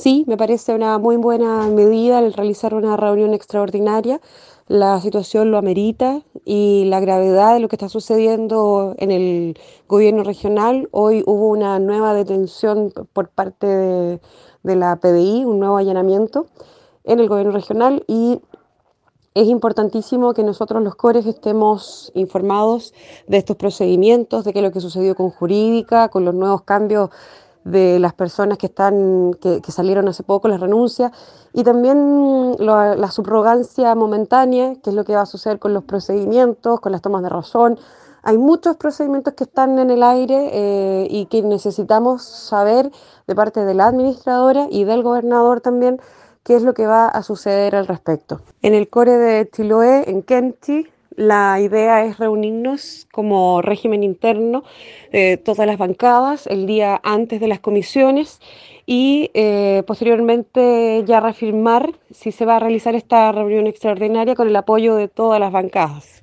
Sí, me parece una muy buena medida el realizar una reunión extraordinaria. La situación lo amerita y la gravedad de lo que está sucediendo en el gobierno regional. Hoy hubo una nueva detención por parte de la PDI, un nuevo allanamiento en el gobierno regional y es importantísimo que nosotros los cores estemos informados de estos procedimientos, de qué es lo que sucedió con Jurídica, con los nuevos cambios de las personas que salieron hace poco, las renuncias, y también la subrogancia momentánea, que es lo que va a suceder con los procedimientos, con las tomas de razón. Hay muchos procedimientos que están en el aire y que necesitamos saber de parte de la administradora y del gobernador también qué es lo que va a suceder al respecto. En el core de Chiloé, en Kenchi, la idea es reunirnos como régimen interno, todas las bancadas, el día antes de las comisiones y posteriormente ya reafirmar si se va a realizar esta reunión extraordinaria con el apoyo de todas las bancadas.